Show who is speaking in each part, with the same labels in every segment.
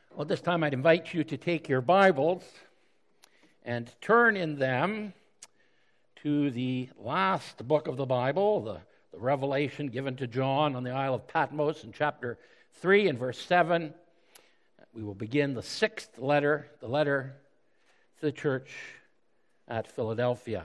Speaker 1: Well, this time I'd invite you to take your Bibles and turn in them to the last book of the Bible, the Revelation given to John on the Isle of Patmos in chapter 3 and verse 7. We will begin the sixth letter, the letter to the church at Philadelphia.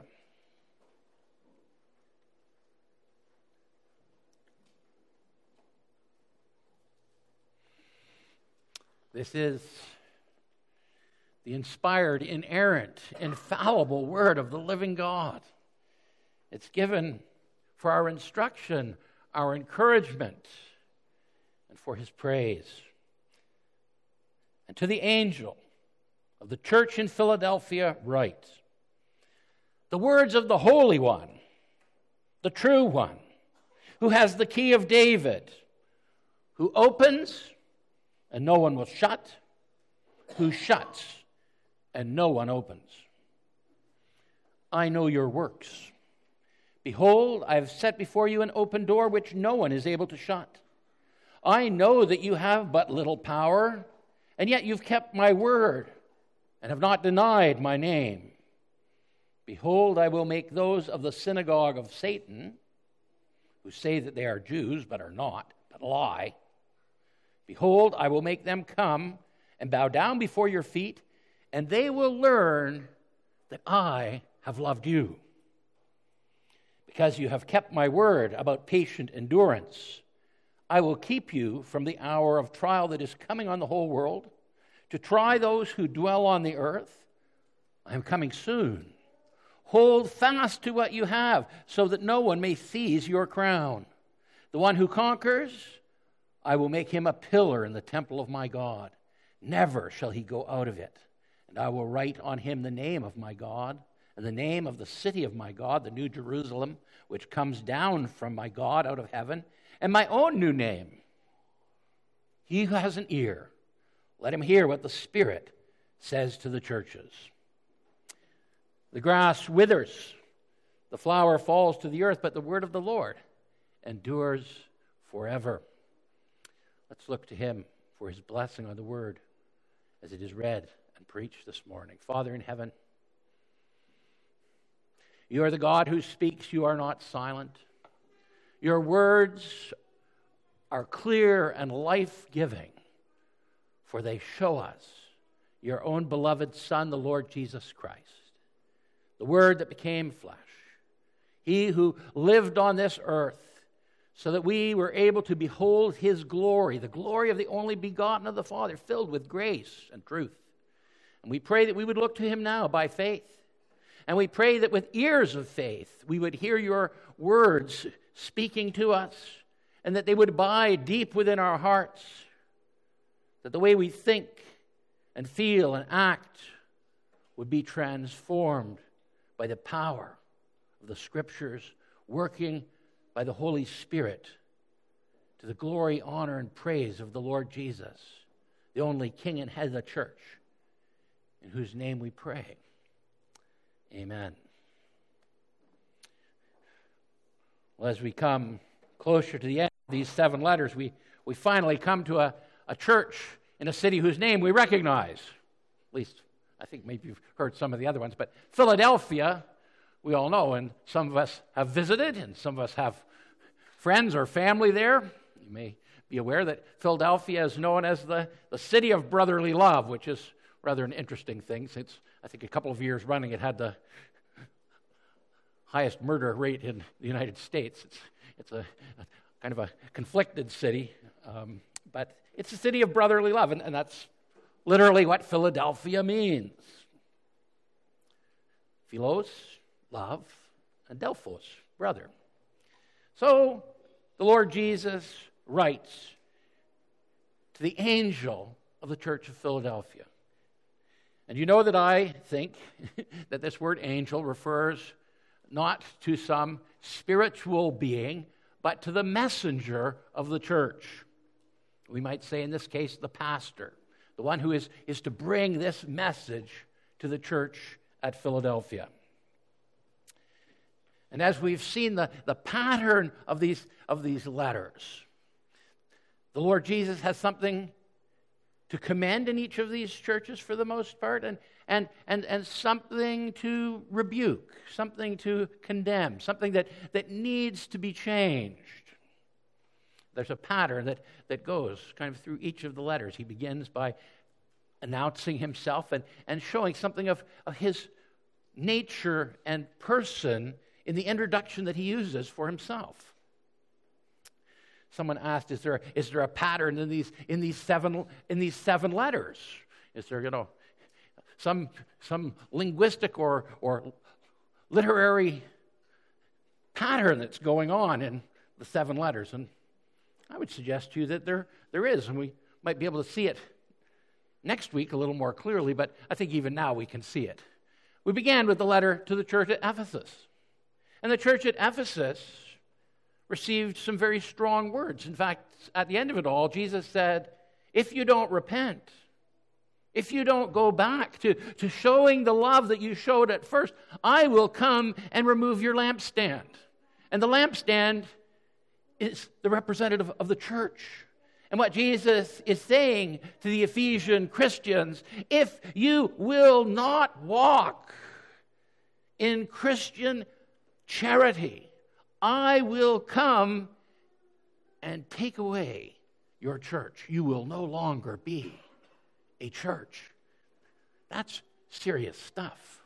Speaker 1: This is the inspired, inerrant, infallible word of the living God. It's given for our instruction, our encouragement, and for his praise. And to the angel of the church in Philadelphia write, the words of the Holy One, the true One, who has the key of David, who opens and no one will shut, who shuts and no one opens. I know your works. Behold, I have set before you an open door which no one is able to shut. I know that you have but little power, and yet you've kept my word and have not denied my name. Behold, I will make those of the synagogue of Satan, who say that they are Jews but are not, but lie. Behold, I will make them come and bow down before your feet, and they will learn that I have loved you. Because you have kept my word about patient endurance, I will keep you from the hour of trial that is coming on the whole world, to try those who dwell on the earth. I am coming soon. Hold fast to what you have, so that no one may seize your crown. The one who conquers, I will make him a pillar in the temple of my God. Never shall he go out of it. And I will write on him the name of my God, and the name of the city of my God, the New Jerusalem, which comes down from my God out of heaven, and my own new name. He who has an ear, let him hear what the Spirit says to the churches. The grass withers, the flower falls to the earth, but the word of the Lord endures forever. Let's look to him for his blessing on the word as it is read and preached this morning. Father in heaven, you are the God who speaks. You are not silent. Your words are clear and life-giving, for they show us your own beloved Son, the Lord Jesus Christ, the Word that became flesh, he who lived on this earth, so that we were able to behold his glory, the glory of the only begotten of the Father, filled with grace and truth. And we pray that we would look to him now by faith. And we pray that with ears of faith, we would hear your words speaking to us, and that they would abide deep within our hearts, that the way we think and feel and act would be transformed by the power of the Scriptures working by the Holy Spirit, to the glory, honor, and praise of the Lord Jesus, the only King and head of the church, in whose name we pray. Amen. Well, as we come closer to the end of these 7 letters, we finally come to a church in a city whose name we recognize. At least, I think maybe you've heard some of the other ones, but Philadelphia, we all know, and some of us have visited, and some of us have friends or family there. You may be aware that Philadelphia is known as the city of brotherly love, which is rather an interesting thing, since I think a couple of years running it had the highest murder rate in the United States. It's a kind of a conflicted city, but it's a city of brotherly love, and that's literally what Philadelphia means. Philos, love, and Delphos, brother. So the Lord Jesus writes to the angel of the church of Philadelphia. And you know that I think that this word angel refers not to some spiritual being, but to the messenger of the church. We might say in this case the pastor, the one who is to bring this message to the church at Philadelphia. And as we've seen the pattern of these letters, the Lord Jesus has something to commend in each of these churches for the most part, and something to rebuke, something to condemn, something that needs to be changed. There's a pattern that goes kind of through each of the letters. He begins by announcing himself and showing something of his nature and person in the introduction that he uses for himself. Someone asked, "Is there a pattern in these seven letters? Is there some linguistic or literary pattern that's going on in the 7 letters?" And I would suggest to you that there is, and we might be able to see it next week a little more clearly, but I think even now we can see it. We began with the letter to the church at Ephesus. And the church at Ephesus received some very strong words. In fact, at the end of it all, Jesus said, if you don't repent, if you don't go back to showing the love that you showed at first, I will come and remove your lampstand. And the lampstand is the representative of the church. And what Jesus is saying to the Ephesian Christians, if you will not walk in Christian charity, I will come and take away your church. You will no longer be a church. That's serious stuff.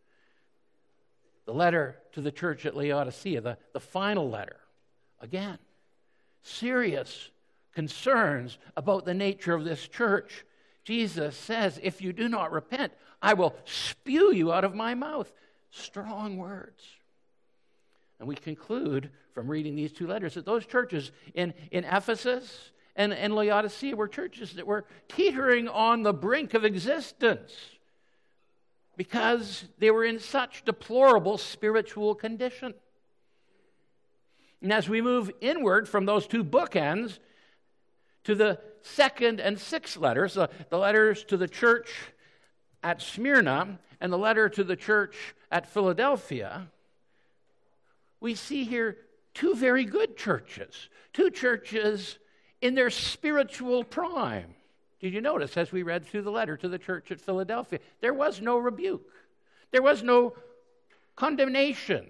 Speaker 1: The letter to the church at Laodicea, the final letter, again, serious concerns about the nature of this church. Jesus says, if you do not repent, I will spew you out of my mouth. Strong words. And we conclude from reading these 2 letters that those churches in Ephesus and Laodicea were churches that were teetering on the brink of existence because they were in such deplorable spiritual condition. And as we move inward from those 2 bookends to the 2nd and 6th letters, the letters to the church at Smyrna and the letter to the church at Philadelphia, we see here 2 very good churches, 2 churches in their spiritual prime. Did you notice as we read through the letter to the church at Philadelphia, there was no rebuke. There was no condemnation.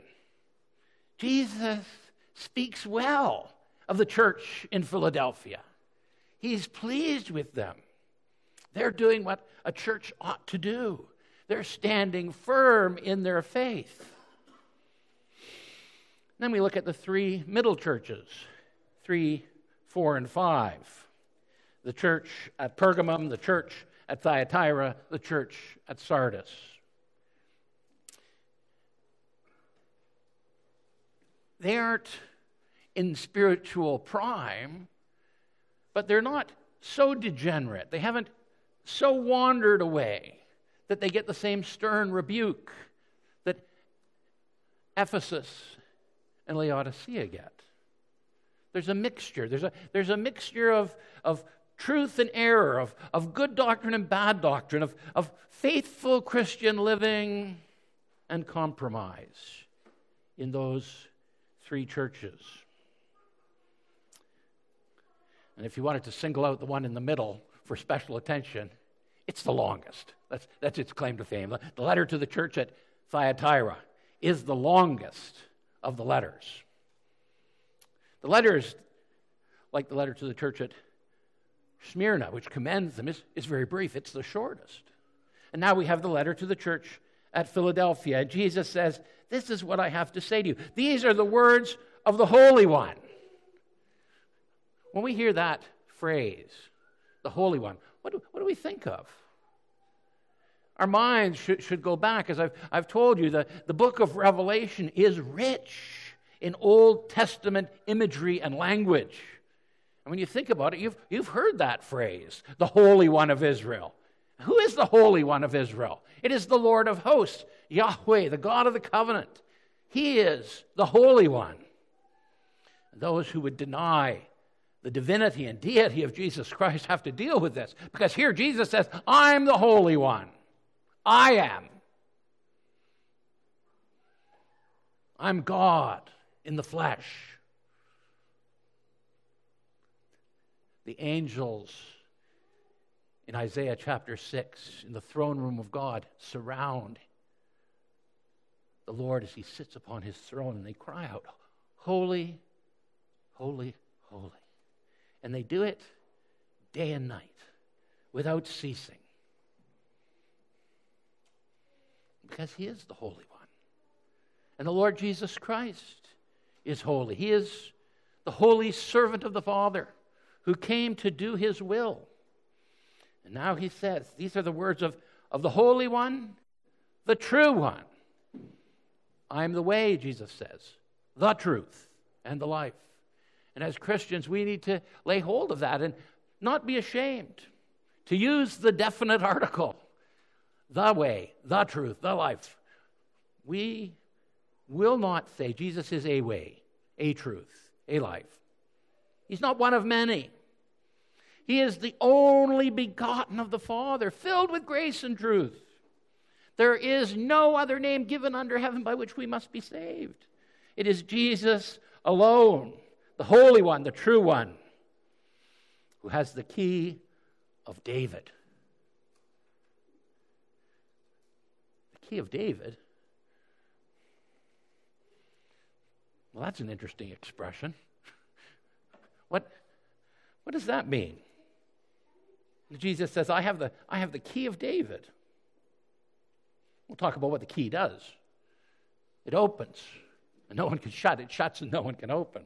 Speaker 1: Jesus speaks well of the church in Philadelphia. He's pleased with them. They're doing what a church ought to do. They're standing firm in their faith. Then we look at the 3 middle churches, 3, 4, and 5. The church at Pergamum, the church at Thyatira, the church at Sardis. They aren't in spiritual prime, but they're not so degenerate. They haven't so wandered away that they get the same stern rebuke that Ephesus and Laodicea get. There's a mixture. There's a mixture of truth and error, of good doctrine and bad doctrine, of faithful Christian living and compromise in those 3 churches. And if you wanted to single out the one in the middle for special attention, it's the longest. That's its claim to fame. The letter to the church at Thyatira is the longest of the letters. The letters, like the letter to the church at Smyrna, which commends them, is very brief. It's the shortest. And now we have the letter to the church at Philadelphia. Jesus says, this is what I have to say to you. These are the words of the Holy One. When we hear that phrase, the Holy One, what do we think of? Our minds should go back. As I've told you, the book of Revelation is rich in Old Testament imagery and language. And when you think about it, you've heard that phrase, the Holy One of Israel. Who is the Holy One of Israel? It is the Lord of hosts, Yahweh, the God of the covenant. He is the Holy One. Those who would deny the divinity and deity of Jesus Christ have to deal with this. Because here Jesus says, I'm the Holy One. I am. I'm God in the flesh. The angels in Isaiah chapter 6, in the throne room of God, surround the Lord as he sits upon his throne, and they cry out, "Holy, holy, holy." And they do it day and night without ceasing, because he is the Holy One. And the Lord Jesus Christ is holy. He is the holy servant of the Father who came to do his will. And now he says, these are the words of the Holy One, the true one. I am the way, Jesus says, the truth, and the life. And as Christians, we need to lay hold of that and not be ashamed to use the definite article, the way, the truth, the life. We will not say Jesus is a way, a truth, a life. He's not one of many. He is the only begotten of the Father, filled with grace and truth. There is no other name given under heaven by which we must be saved. It is Jesus alone, the Holy One, the true one, who has the key of David. The key of David? Well, that's an interesting expression. What does that mean? Jesus says, I have the key of David. We'll talk about what the key does. It opens, and no one can shut. It shuts, and no one can open.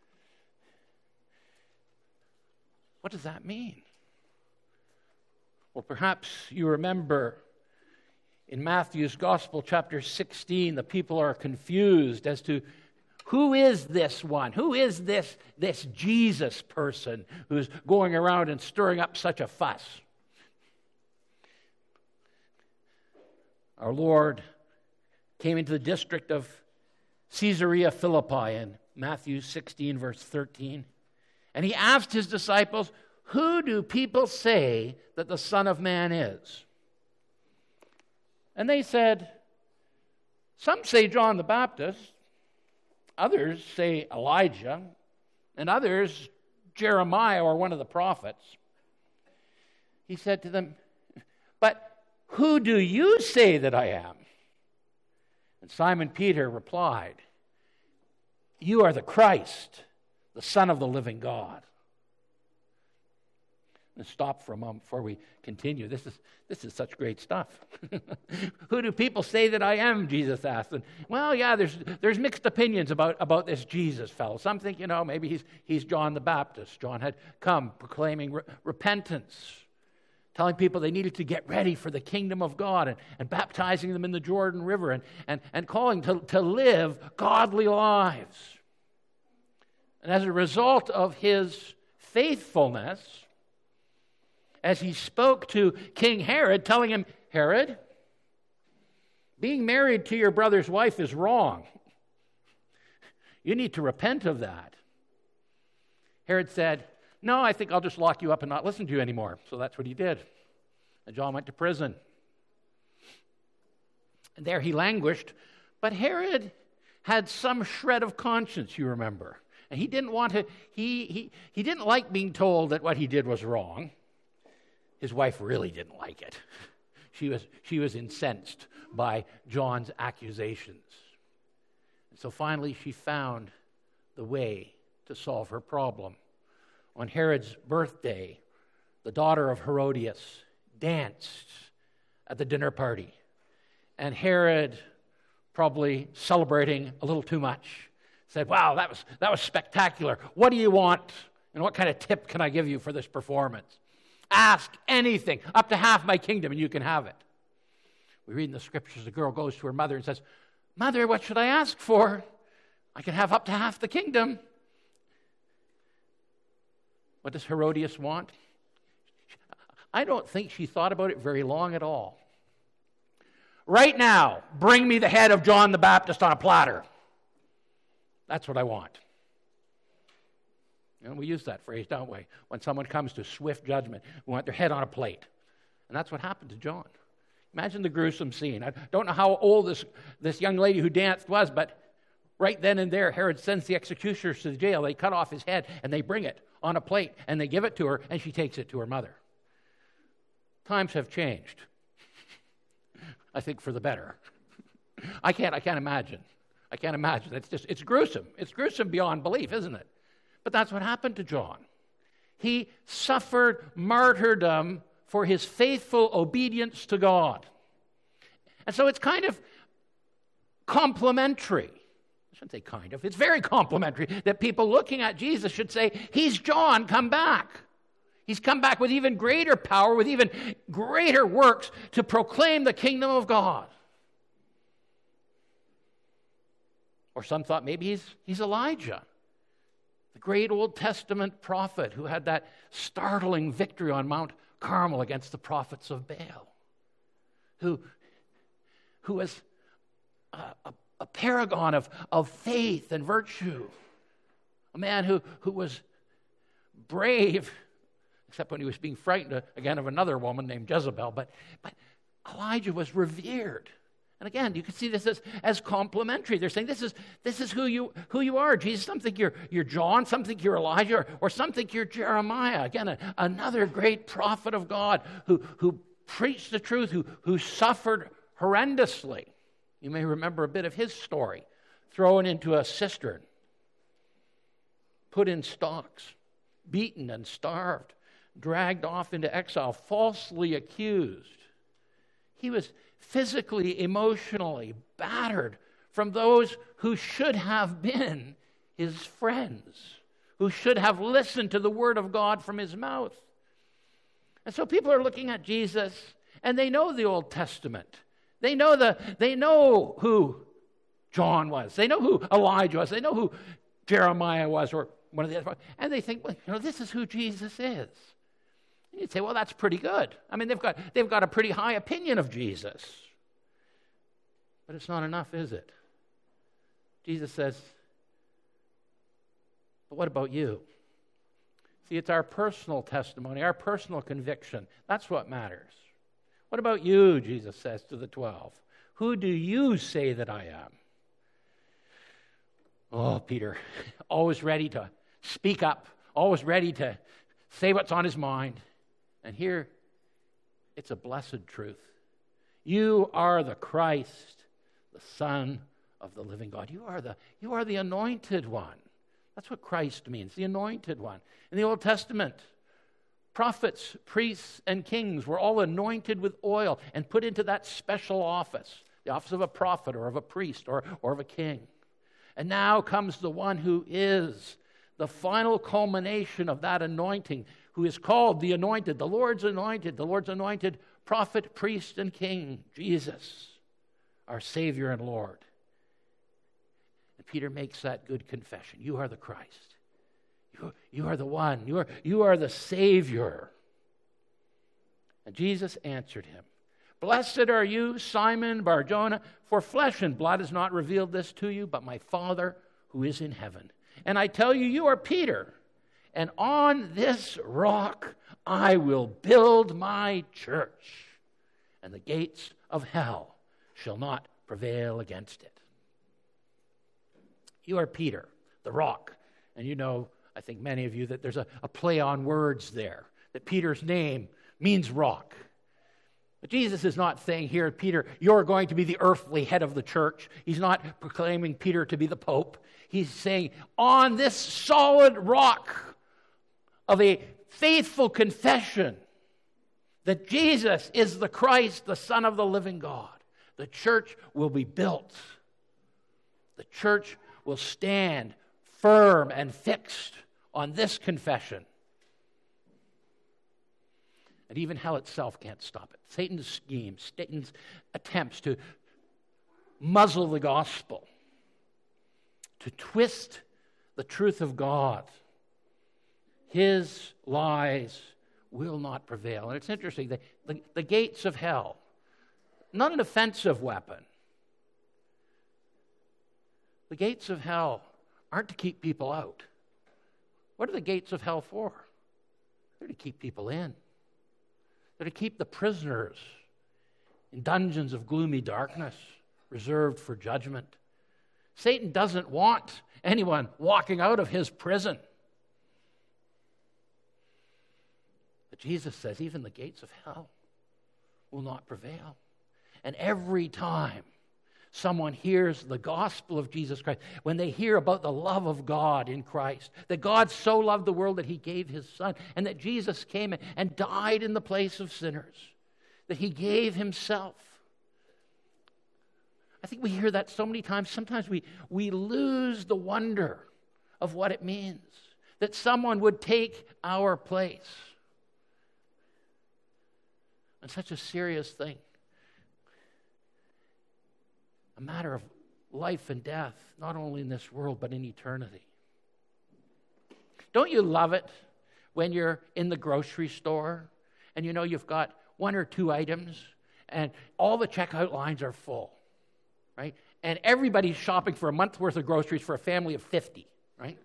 Speaker 1: What does that mean? Well, perhaps you remember in Matthew's Gospel, chapter 16, the people are confused as to who is this one? Who is this Jesus person who's going around and stirring up such a fuss? Our Lord came into the district of Caesarea Philippi in Matthew 16, verse 13, and he asked his disciples, "Who do people say that the Son of Man is?" And they said, "Some say John the Baptist, others say Elijah, and others Jeremiah or one of the prophets." He said to them, "But who do you say that I am?" And Simon Peter replied, "You are the Christ, the Son of the living God." Let's stop for a moment before we continue. This is such great stuff. Who do people say that I am? Jesus asked. And, well, yeah, there's mixed opinions about this Jesus fellow. Some think, maybe he's John the Baptist. John had come proclaiming repentance, telling people they needed to get ready for the kingdom of God, and baptizing them in the Jordan River, and calling to live godly lives. And as a result of his faithfulness, as he spoke to King Herod, telling him, "Herod, being married to your brother's wife is wrong. You need to repent of that." Herod said, "No, I think I'll just lock you up and not listen to you anymore." So that's what he did. And John went to prison. And there he languished. But Herod had some shred of conscience, you remember. And he didn't want to, he didn't like being told that what he did was wrong. His wife really didn't like it. She was incensed by John's accusations. And so finally she found the way to solve her problem. On Herod's birthday, the daughter of Herodias danced at the dinner party. And Herod, probably celebrating a little too much, said, "Wow, that was spectacular. What do you want? And what kind of tip can I give you for this performance? Ask anything, up to half my kingdom, and you can have it." We read in the scriptures, the girl goes to her mother and says, "Mother, what should I ask for? I can have up to half the kingdom." What does Herodias want? I don't think she thought about it very long at all. "Right now, bring me the head of John the Baptist on a platter. That's what I want." And we use that phrase, don't we? When someone comes to swift judgment, we want their head on a plate. And that's what happened to John. Imagine the gruesome scene. I don't know how old this young lady who danced was, but right then and there, Herod sends the executioners to the jail. They cut off his head, and they bring it on a plate, and they give it to her, and she takes it to her mother. Times have changed. I think for the better. I can't imagine. I can't imagine. It's gruesome. It's gruesome beyond belief, isn't it? But that's what happened to John. He suffered martyrdom for his faithful obedience to God. And so it's kind of complimentary. I shouldn't say kind of. It's very complimentary that people looking at Jesus should say, he's John, come back. He's come back with even greater power, with even greater works to proclaim the kingdom of God. Or some thought maybe he's Elijah, the great Old Testament prophet who had that startling victory on Mount Carmel against the prophets of Baal, who was a paragon of faith and virtue, a man who was brave, except when he was being frightened again of another woman named Jezebel. But Elijah was revered. And again, you can see this as complimentary. They're saying this is who you are, Jesus. Some think you're John, some think you're Elijah, or some think you're Jeremiah. Again, another great prophet of God who preached the truth, who suffered horrendously. You may remember a bit of his story. Thrown into a cistern, put in stocks, beaten and starved, dragged off into exile, falsely accused. He was physically, emotionally battered from those who should have been his friends, who should have listened to the word of God from his mouth. And so people are looking at Jesus, and they know the Old Testament. They know who John was. They know who Elijah was. They know who Jeremiah was, or one of the other. And they think, well, this is who Jesus is. And you'd say, well, that's pretty good. I mean, they've got a pretty high opinion of Jesus. But it's not enough, is it? Jesus says, but what about you? See, it's our personal testimony, our personal conviction. That's what matters. What about you, Jesus says to the 12? Who do you say that I am? Oh, Peter, always ready to speak up, always ready to say what's on his mind. And here, it's a blessed truth. You are the Christ, the Son of the living God. You are the anointed one. That's what Christ means, the anointed one. In the Old Testament, prophets, priests, and kings were all anointed with oil and put into that special office, the office of a prophet or of a priest or of a king. And now comes the one who is the final culmination of that anointing, who is called the anointed, the Lord's anointed prophet, priest, and king, Jesus, our Savior and Lord. And Peter makes that good confession. You are the Christ. You are the one. You are the Savior. And Jesus answered him, Blessed are you, Simon Bar-Jonah, for flesh and blood has not revealed this to you, but my Father who is in heaven. And I tell you, you are Peter, and on this rock I will build my church, and the gates of hell shall not prevail against it. You are Peter, the rock. And you know, I think many of you, that there's a play on words there, that Peter's name means rock. But Jesus is not saying here, Peter, you're going to be the earthly head of the church. He's not proclaiming Peter to be the Pope. He's saying, on this solid rock of a faithful confession that Jesus is the Christ, the Son of the living God, the church will be built. The church will stand firm and fixed on this confession. And even hell itself can't stop it. Satan's schemes, Satan's attempts to muzzle the gospel, to twist the truth of God, his lies will not prevail. And it's interesting, the gates of hell, not an offensive weapon. The gates of hell aren't to keep people out. What are the gates of hell for? They're to keep people in. They're to keep the prisoners in dungeons of gloomy darkness, reserved for judgment. Satan doesn't want anyone walking out of his prison. But Jesus says, even the gates of hell will not prevail. And every time someone hears the gospel of Jesus Christ, when they hear about the love of God in Christ, that God so loved the world that he gave his Son, and that Jesus came and died in the place of sinners, that he gave himself. I think we hear that so many times. Sometimes we lose the wonder of what it means that someone would take our place on such a serious thing. A matter of life and death, not only in this world, but in eternity. Don't you love it when you're in the grocery store and you know you've got one or two items and all the checkout lines are full, right? And everybody's shopping for a month's worth of groceries for a family of 50, right?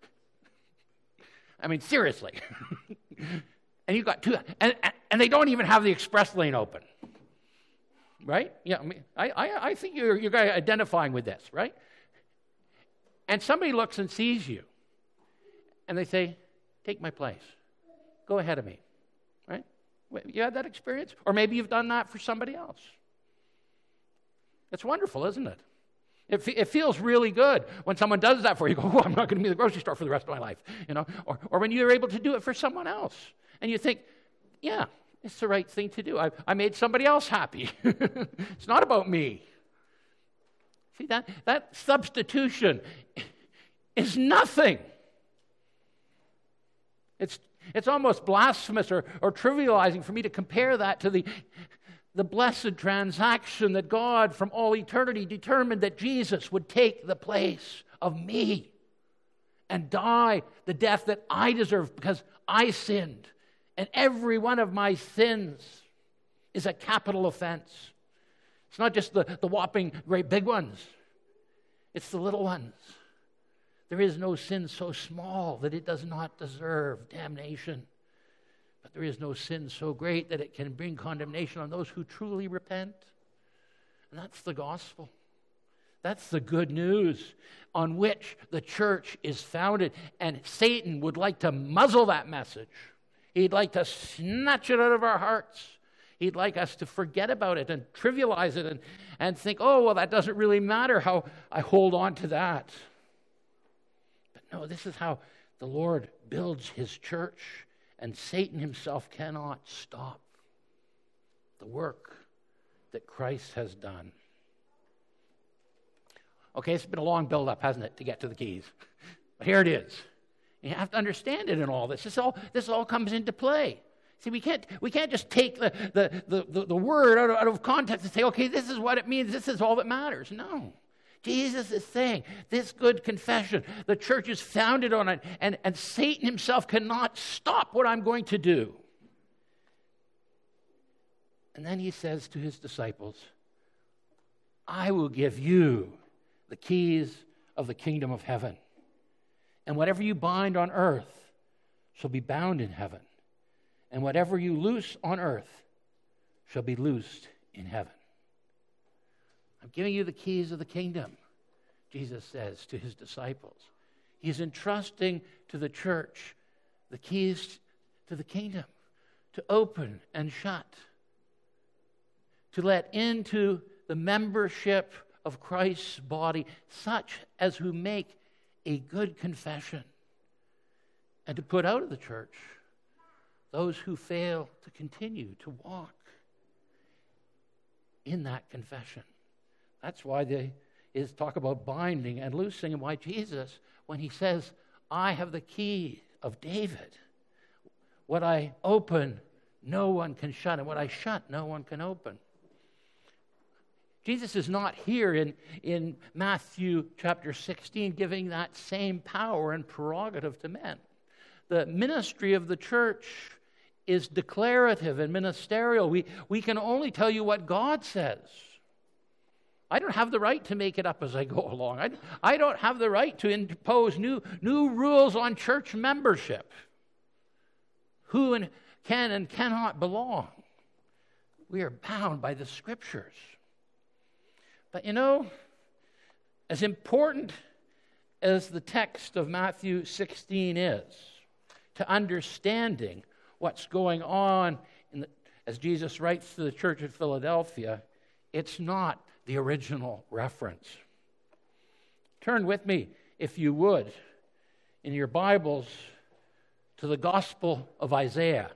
Speaker 1: I mean, seriously. And you've got two, and they don't even have the express lane open. Right? Yeah, I mean, I think you're guys identifying with this, right? And somebody looks and sees you, and they say, take my place. Go ahead of me, right? You had that experience? Or maybe you've done that for somebody else. It's wonderful, isn't it? It feels really good when someone does that for you. You go, oh, I'm not going to be in the grocery store for the rest of my life, you know? Or when you're able to do it for someone else, and you think, yeah, it's the right thing to do. I made somebody else happy. It's not about me. See, that substitution is nothing. It's almost blasphemous or trivializing for me to compare that to the blessed transaction that God from all eternity determined that Jesus would take the place of me and die the death that I deserved because I sinned. And every one of my sins is a capital offense. It's not just the whopping great big ones. It's the little ones. There is no sin so small that it does not deserve damnation. But there is no sin so great that it can bring condemnation on those who truly repent. And that's the gospel. That's the good news on which the church is founded. And Satan would like to muzzle that message. He'd like to snatch it out of our hearts. He'd like us to forget about it and trivialize it and think, oh, well, that doesn't really matter how I hold on to that. But no, this is how the Lord builds his church, and Satan himself cannot stop the work that Christ has done. Okay, it's been a long build-up, hasn't it, to get to the keys? But here it is. You have to understand it in all this. This all comes into play. See, we can't just take the word out of context and say, okay, this is what it means. This is all that matters. No. Jesus is saying this good confession, the church is founded on it, and Satan himself cannot stop what I'm going to do. And then he says to his disciples, I will give you the keys of the kingdom of heaven. And whatever you bind on earth shall be bound in heaven. And whatever you loose on earth shall be loosed in heaven. I'm giving you the keys of the kingdom, Jesus says to his disciples. He's entrusting to the church the keys to the kingdom, to open and shut, to let into the membership of Christ's body such as who make a good confession, and to put out of the church those who fail to continue to walk in that confession. That's why they talk about binding and loosing, and why Jesus, when he says, I have the key of David, what I open, no one can shut, and what I shut, no one can open. Jesus is not here in Matthew chapter 16 giving that same power and prerogative to men. The ministry of the church is declarative and ministerial. We can only tell you what God says. I don't have the right to make it up as I go along. I don't have the right to impose new rules on church membership. Who can and cannot belong. We are bound by the Scriptures. But you know, as important as the text of Matthew 16 is to understanding what's going on as Jesus writes to the church at Philadelphia, it's not the original reference. Turn with me, if you would, in your Bibles to the Gospel of Isaiah.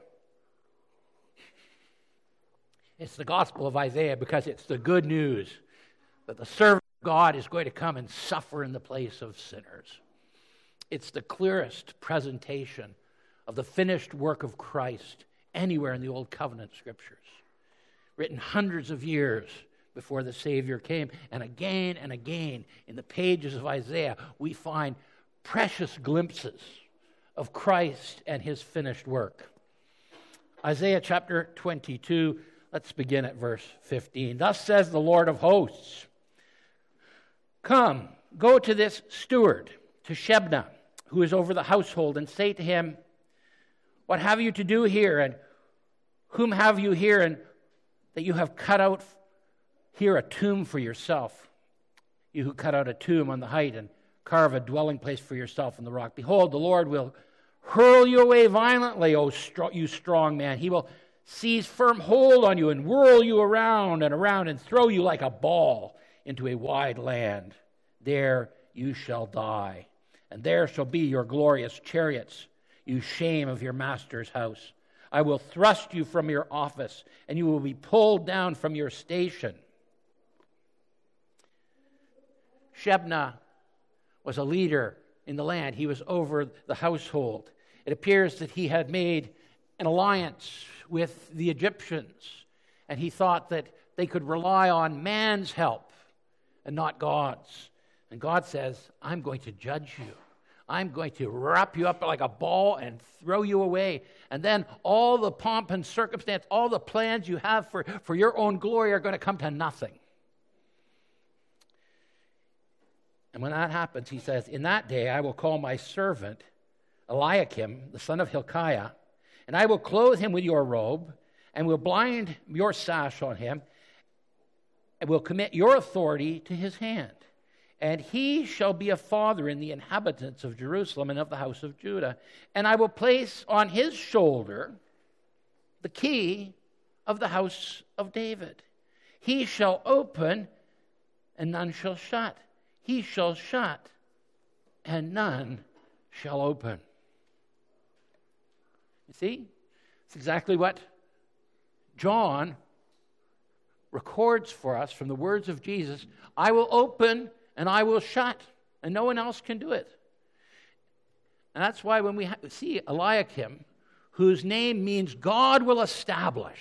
Speaker 1: It's the Gospel of Isaiah because it's the good news that the servant of God is going to come and suffer in the place of sinners. It's the clearest presentation of the finished work of Christ anywhere in the Old Covenant Scriptures, written hundreds of years before the Savior came. And again in the pages of Isaiah, we find precious glimpses of Christ and his finished work. Isaiah chapter 22, let's begin at verse 15. Thus says the Lord of hosts, come, go to this steward, to Shebna, who is over the household, and say to him, what have you to do here, and whom have you here, and that you have cut out here a tomb for yourself, you who cut out a tomb on the height and carve a dwelling place for yourself in the rock. Behold, the Lord will hurl you away violently, you strong man. He will seize firm hold on you and whirl you around and throw you like a ball into a wide land. There you shall die, and there shall be your glorious chariots, you shame of your master's house. I will thrust you from your office, and you will be pulled down from your station. Shebna was a leader in the land. He was over the household. It appears that he had made an alliance with the Egyptians, and he thought that they could rely on man's help and not God's. And God says, I'm going to judge you. I'm going to wrap you up like a ball and throw you away. And then all the pomp and circumstance, all the plans you have for your own glory are going to come to nothing. And when that happens, he says, in that day I will call my servant Eliakim, the son of Hilkiah, and I will clothe him with your robe, and will bind your sash on him, and will commit your authority to his hand. And he shall be a father in the inhabitants of Jerusalem and of the house of Judah. And I will place on his shoulder the key of the house of David. He shall open, and none shall shut. He shall shut, and none shall open. You see? It's exactly what John records for us from the words of Jesus. I will open and I will shut, and no one else can do it. And that's why when we see Eliakim, whose name means God will establish,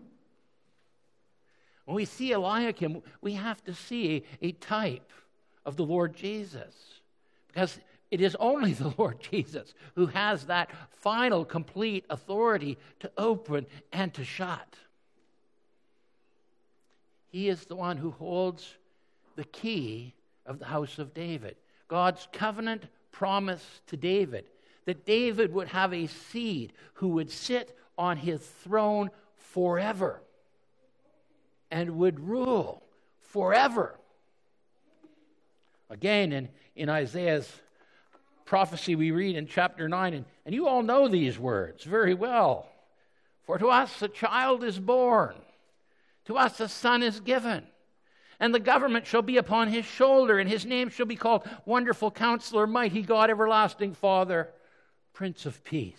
Speaker 1: when we see Eliakim, we have to see a type of the Lord Jesus, because it is only the Lord Jesus who has that final, complete authority to open and to shut. He is the one who holds the key of the house of David. God's covenant promise to David, that David would have a seed who would sit on his throne forever and would rule forever. Again, in Isaiah's prophecy we read in chapter 9, and you all know these words very well. For to us a child is born, to us a son is given, and the government shall be upon his shoulder, and his name shall be called Wonderful Counselor, Mighty God, Everlasting Father, Prince of Peace.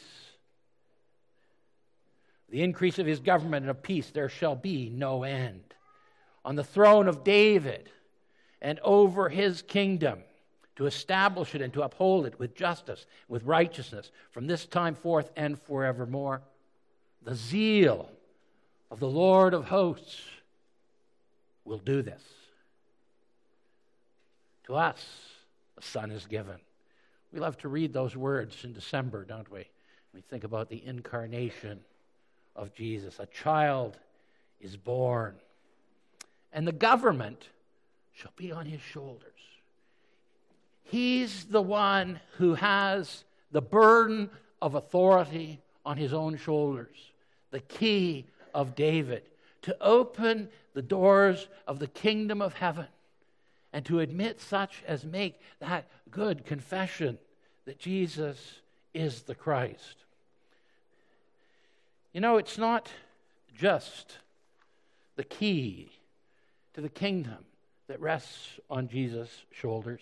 Speaker 1: The increase of his government and of peace there shall be no end. On the throne of David and over his kingdom, to establish it and to uphold it with justice, with righteousness, from this time forth and forevermore. The zeal of the Lord of hosts will do this. To us, a son is given. We love to read those words in December, don't we? We think about the incarnation of Jesus. A child is born, and the government shall be on his shoulders. He's the one who has the burden of authority on his own shoulders, the key of David, to open the doors of the kingdom of heaven and to admit such as make that good confession that Jesus is the Christ. You know, it's not just the key to the kingdom that rests on Jesus' shoulders.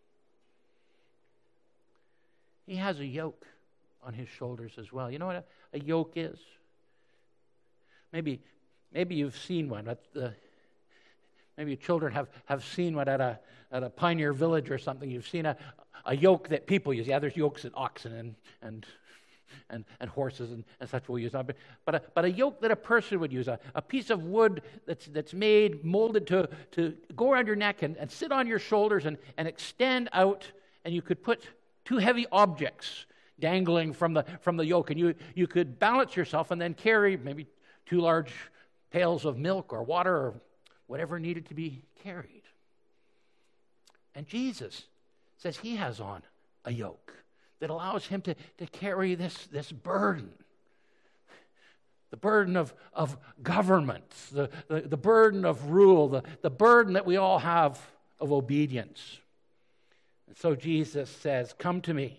Speaker 1: He has a yoke on his shoulders as well. You know what a yoke is? Maybe you've seen one. Maybe your children have seen one at a pioneer village or something. You've seen a yoke that people use. Yeah, there's yokes that oxen and horses and such will use. But a yoke that a person would use, a piece of wood that's made, molded to go around your neck and sit on your shoulders and extend out, and you could put two heavy objects dangling from the yoke, and you could balance yourself and then carry maybe 2 large pails of milk or water or whatever needed to be carried. And Jesus says he has on a yoke that allows him to carry this burden. The burden of government, the burden of rule, the burden that we all have of obedience. And so Jesus says, come to me,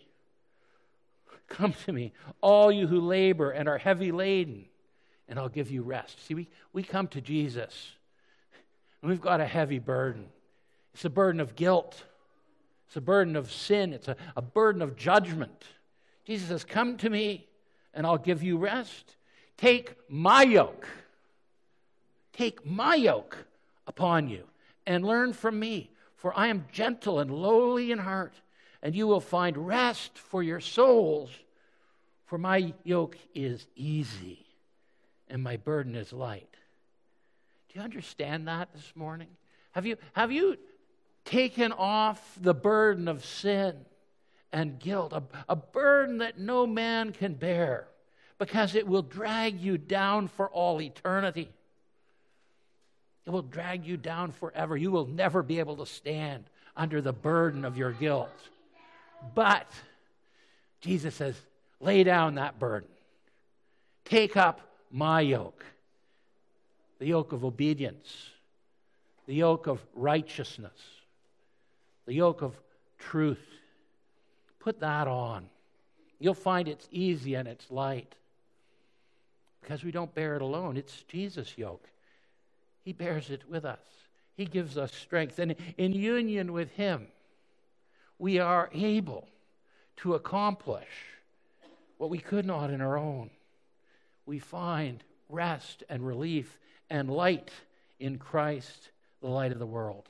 Speaker 1: all you who labor and are heavy laden, and I'll give you rest. See, we come to Jesus, and we've got a heavy burden. It's a burden of guilt. It's a burden of sin. It's a burden of judgment. Jesus says, come to me, and I'll give you rest. Take my yoke. Take my yoke upon you, and learn from me. For I am gentle and lowly in heart, and you will find rest for your souls. For my yoke is easy, and my burden is light. Do you understand that this morning? Have you taken off the burden of sin and guilt, a burden that no man can bear, because it will drag you down for all eternity? It will drag you down forever. You will never be able to stand under the burden of your guilt. But Jesus says, lay down that burden. Take up my yoke, the yoke of obedience, the yoke of righteousness, the yoke of truth. Put that on. You'll find it's easy and it's light, because we don't bear it alone. It's Jesus' yoke. He bears it with us. He gives us strength. And in union with him, we are able to accomplish what we could not in our own. We find rest and relief and light in Christ, the light of the world.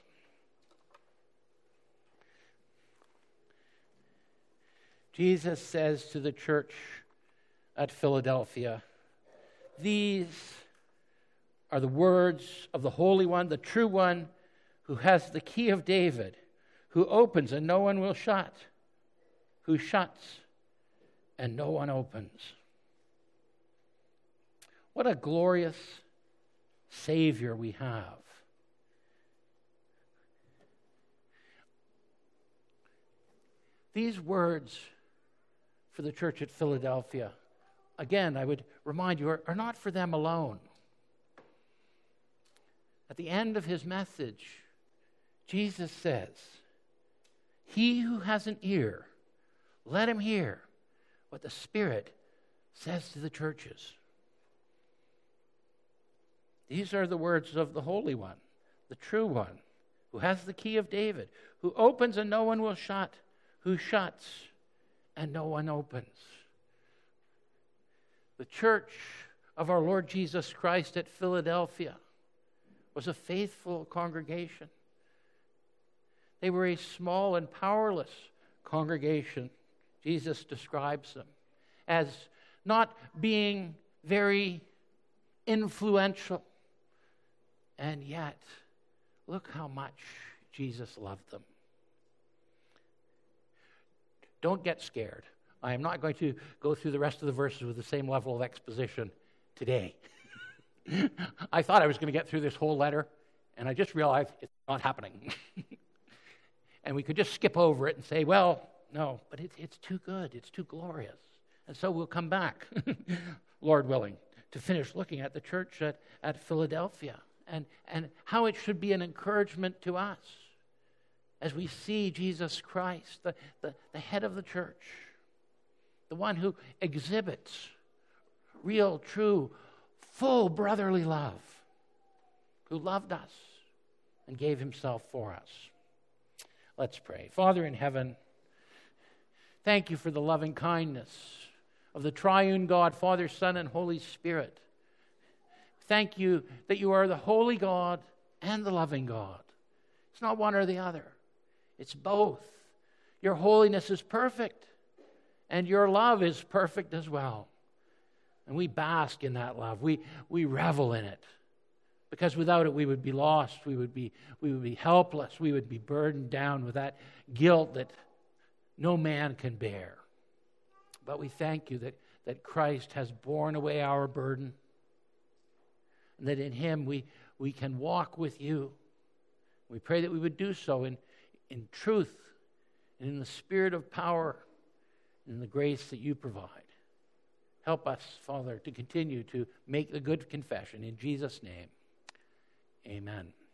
Speaker 1: Jesus says to the church at Philadelphia, these are the words of the Holy One, the true One, who has the key of David, who opens and no one will shut, who shuts and no one opens. What a glorious Savior we have. These words for the church at Philadelphia, again, I would remind you, are not for them alone. At the end of his message, Jesus says, he who has an ear, let him hear what the Spirit says to the churches. These are the words of the Holy One, the true One, who has the key of David, who opens and no one will shut, who shuts and no one opens. The church of our Lord Jesus Christ at Philadelphia was a faithful congregation. They were a small and powerless congregation. Jesus describes them as not being very influential. And yet, look how much Jesus loved them. Don't get scared. I am not going to go through the rest of the verses with the same level of exposition today. I thought I was going to get through this whole letter, and I just realized it's not happening. And we could just skip over it and say, well, no, but it's too good. It's too glorious. And so we'll come back, Lord willing, to finish looking at the church at Philadelphia and how it should be an encouragement to us as we see Jesus Christ, the head of the church, the one who exhibits real, true, full brotherly love, who loved us and gave himself for us. Let's pray. Father in heaven, thank you for the loving kindness of the triune God, Father, Son, and Holy Spirit. Thank you that you are the holy God and the loving God. It's not one or the other. It's both. Your holiness is perfect, and your love is perfect as well. And we bask in that love. We revel in it. Because without it, we would be lost. We would be helpless. We would be burdened down with that guilt that no man can bear. But we thank you that Christ has borne away our burden, and that in him we can walk with you. We pray that we would do so in truth and in the spirit of power and in the grace that you provide. Help us, Father, to continue to make the good confession. In Jesus' name, amen.